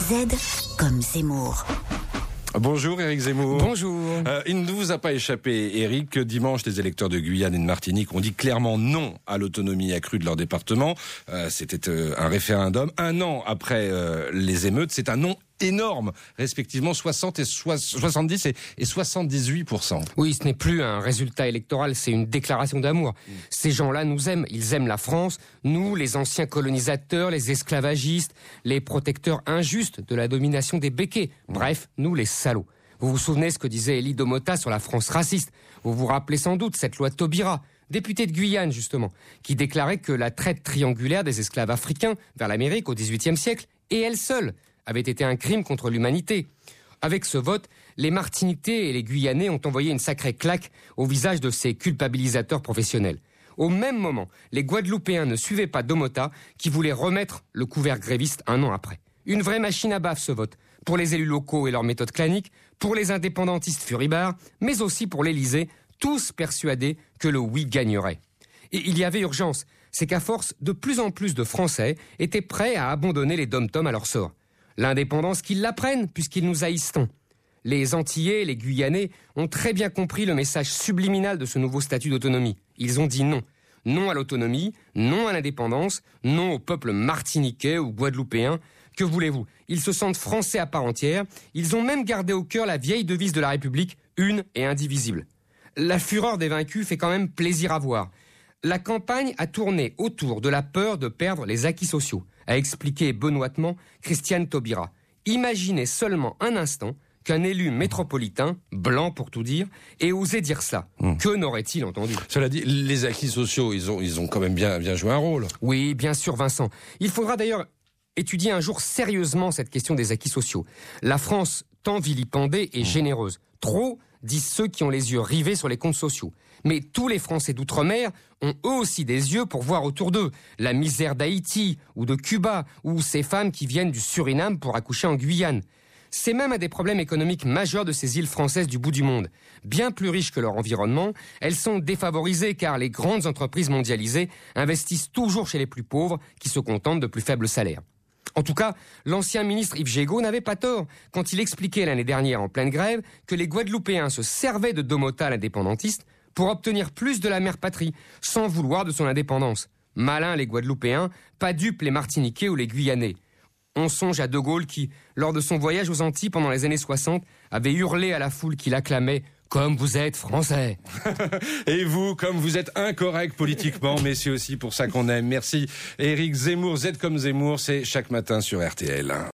Z comme Zemmour. Bonjour Éric Zemmour. Bonjour. Il ne vous a pas échappé, Éric. Dimanche, les électeurs de Guyane et de Martinique ont dit clairement non à l'autonomie accrue de leur département. C'était un référendum. Un an après les émeutes, c'est un non énorme, respectivement 70 et 78%. Oui, ce n'est plus un résultat électoral, c'est une déclaration d'amour. Ces gens-là nous aiment, ils aiment la France, nous, les anciens colonisateurs, les esclavagistes, les protecteurs injustes de la domination des béquets. Bref, nous les salauds. Vous vous souvenez ce que disait Élie Domota sur la France raciste? Vous vous rappelez sans doute cette loi Taubira, député de Guyane justement, qui déclarait que la traite triangulaire des esclaves africains vers l'Amérique au XVIIIe siècle, et elle seule, avait été un crime contre l'humanité. Avec ce vote, les Martiniquais et les Guyanais ont envoyé une sacrée claque au visage de ces culpabilisateurs professionnels. Au même moment, les Guadeloupéens ne suivaient pas Domota, qui voulait remettre le couvert gréviste un an après. Une vraie machine à baffe ce vote, pour les élus locaux et leurs méthodes claniques, pour les indépendantistes furibards, mais aussi pour l'Élysée, tous persuadés que le oui gagnerait. Et il y avait urgence, c'est qu'à force, de plus en plus de Français étaient prêts à abandonner les dom-toms à leur sort. L'indépendance qu'ils l'apprennent, puisqu'ils nous haïssent tant. Les Antillais et les Guyanais ont très bien compris le message subliminal de ce nouveau statut d'autonomie. Ils ont dit non. Non à l'autonomie, non à l'indépendance, non au peuple martiniquais ou guadeloupéen. Que voulez-vous? Ils se sentent français à part entière. Ils ont même gardé au cœur la vieille devise de la République, une et indivisible. La fureur des vaincus fait quand même plaisir à voir. La campagne a tourné autour de la peur de perdre les acquis sociaux, a expliqué benoîtement Christiane Taubira. Imaginez seulement un instant qu'un élu métropolitain, blanc pour tout dire, ait osé dire cela. Que n'aurait-il entendu? Cela dit, les acquis sociaux, ils ont quand même bien joué un rôle. Oui, bien sûr, Vincent. Il faudra d'ailleurs étudier un jour sérieusement cette question des acquis sociaux. La France, tant vilipendée, est généreuse. Trop, disent ceux qui ont les yeux rivés sur les comptes sociaux. Mais tous les Français d'outre-mer ont eux aussi des yeux pour voir autour d'eux la misère d'Haïti ou de Cuba ou ces femmes qui viennent du Suriname pour accoucher en Guyane. C'est même un des problèmes économiques majeurs de ces îles françaises du bout du monde. Bien plus riches que leur environnement, elles sont défavorisées car les grandes entreprises mondialisées investissent toujours chez les plus pauvres qui se contentent de plus faibles salaires. En tout cas, l'ancien ministre Yves Jégo n'avait pas tort quand il expliquait l'année dernière en pleine grève que les Guadeloupéens se servaient de Domota l'indépendantiste pour obtenir plus de la mère patrie, sans vouloir de son indépendance. Malins les Guadeloupéens, pas dupes les Martiniquais ou les Guyanais. On songe à De Gaulle qui, lors de son voyage aux Antilles pendant les années 60, avait hurlé à la foule qui l'acclamait « Comme vous êtes français !» Et vous, comme vous êtes incorrect politiquement, mais c'est aussi pour ça qu'on aime. Merci Éric Zemmour. Z comme Zemmour, c'est chaque matin sur RTL.